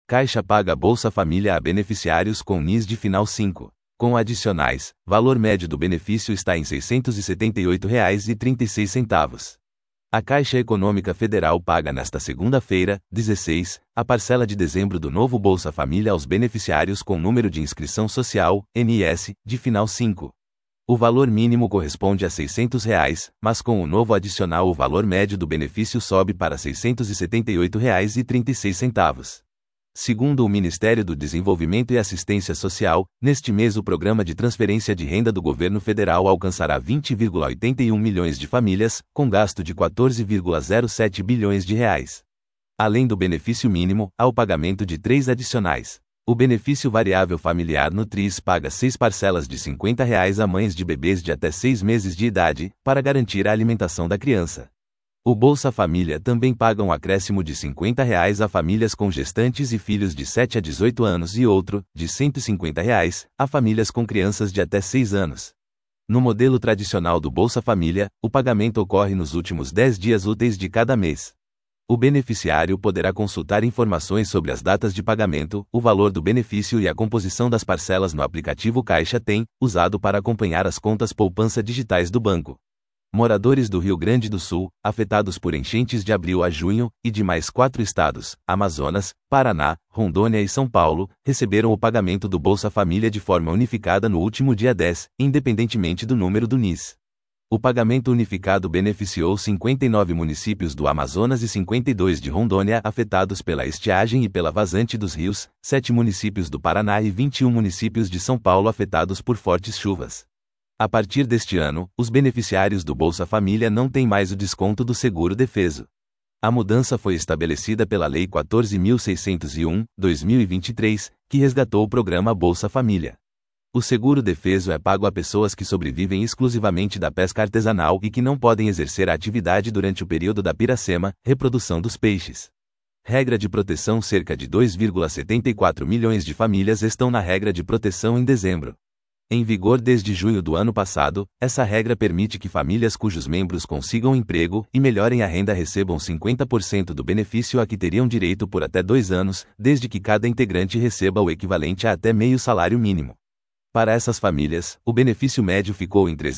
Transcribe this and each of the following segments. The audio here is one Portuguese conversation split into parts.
Caixa paga Bolsa Família a beneficiários com NIS de final 5. Com adicionais, valor médio do benefício está em R$ 678,36. A Caixa Econômica Federal paga nesta segunda-feira, 16, a parcela de dezembro do novo Bolsa Família aos beneficiários com número de inscrição social, NIS, de final 5. O valor mínimo corresponde a R$ 600, mas com o novo adicional o valor médio do benefício sobe para R$ 678,36. Segundo o Ministério do Desenvolvimento e Assistência Social, neste mês o programa de transferência de renda do governo federal alcançará 20,81 milhões de famílias, com gasto de R$ 14,07 bilhões. Além do benefício mínimo, há o pagamento de 3 adicionais. O benefício variável familiar Nutris paga 6 parcelas de R$ 50 a mães de bebês de até 6 meses de idade, para garantir a alimentação da criança. O Bolsa Família também paga um acréscimo de R$ 50 a famílias com gestantes e filhos de 7 a 18 anos e outro, de R$ 150 a famílias com crianças de até 6 anos. No modelo tradicional do Bolsa Família, o pagamento ocorre nos últimos 10 dias úteis de cada mês. O beneficiário poderá consultar informações sobre as datas de pagamento, o valor do benefício e a composição das parcelas no aplicativo Caixa Tem, usado para acompanhar as contas poupança digitais do banco. Moradores do Rio Grande do Sul, afetados por enchentes de abril a junho, e de mais 4 estados, Amazonas, Paraná, Rondônia e São Paulo, receberam o pagamento do Bolsa Família de forma unificada no último dia 10, independentemente do número do NIS. O pagamento unificado beneficiou 59 municípios do Amazonas e 52 de Rondônia afetados pela estiagem e pela vazante dos rios, 7 municípios do Paraná e 21 municípios de São Paulo afetados por fortes chuvas. A partir deste ano, os beneficiários do Bolsa Família não têm mais o desconto do seguro-defeso. A mudança foi estabelecida pela Lei 14.601/2023, que resgatou o programa Bolsa Família. O seguro-defeso é pago a pessoas que sobrevivem exclusivamente da pesca artesanal e que não podem exercer a atividade durante o período da piracema, reprodução dos peixes. Regra de proteção: cerca de 2,74 milhões de famílias estão na regra de proteção em dezembro. Em vigor desde junho do ano passado, essa regra permite que famílias cujos membros consigam emprego e melhorem a renda recebam 50% do benefício a que teriam direito por até 2 anos, desde que cada integrante receba o equivalente a até meio salário mínimo. Para essas famílias, o benefício médio ficou em R$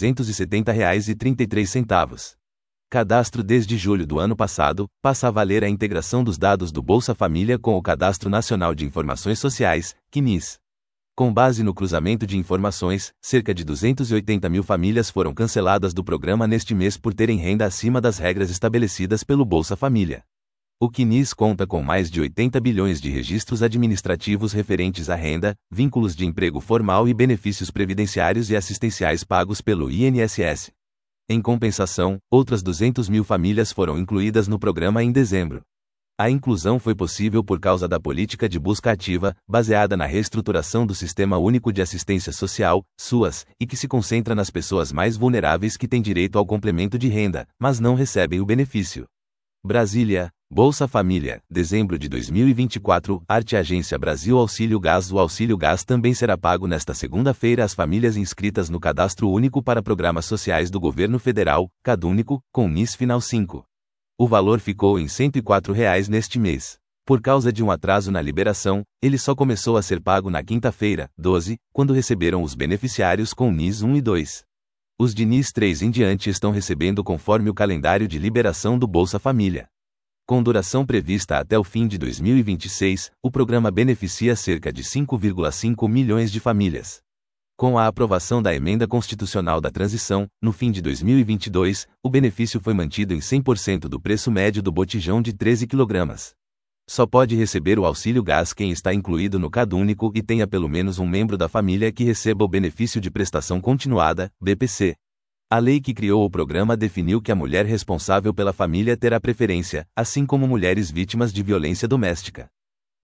370,33. Cadastro: desde julho do ano passado, passa a valer a integração dos dados do Bolsa Família com o Cadastro Nacional de Informações Sociais, CNIS. Com base no cruzamento de informações, cerca de 280 mil famílias foram canceladas do programa neste mês por terem renda acima das regras estabelecidas pelo Bolsa Família. O CNIS conta com mais de 80 bilhões de registros administrativos referentes à renda, vínculos de emprego formal e benefícios previdenciários e assistenciais pagos pelo INSS. Em compensação, outras 200 mil famílias foram incluídas no programa em dezembro. A inclusão foi possível por causa da política de busca ativa, baseada na reestruturação do Sistema Único de Assistência Social, SUAS, e que se concentra nas pessoas mais vulneráveis que têm direito ao complemento de renda, mas não recebem o benefício. Brasília, Bolsa Família, dezembro de 2024, Arte Agência Brasil Auxílio Gás. O Auxílio Gás também será pago nesta segunda-feira às famílias inscritas no Cadastro Único para Programas Sociais do Governo Federal, CadÚnico, com NIS final 5. O valor ficou em R$ 104 neste mês. Por causa de um atraso na liberação, ele só começou a ser pago na quinta-feira, 12, quando receberam os beneficiários com NIS 1 e 2. Os de NIS 3 em diante estão recebendo conforme o calendário de liberação do Bolsa Família. Com duração prevista até o fim de 2026, o programa beneficia cerca de 5,5 milhões de famílias. Com a aprovação da Emenda Constitucional da Transição, no fim de 2022, o benefício foi mantido em 100% do preço médio do botijão de 13 kg. Só pode receber o Auxílio Gás quem está incluído no CadÚnico e tenha pelo menos um membro da família que receba o benefício de prestação continuada, BPC. A lei que criou o programa definiu que a mulher responsável pela família terá preferência, assim como mulheres vítimas de violência doméstica.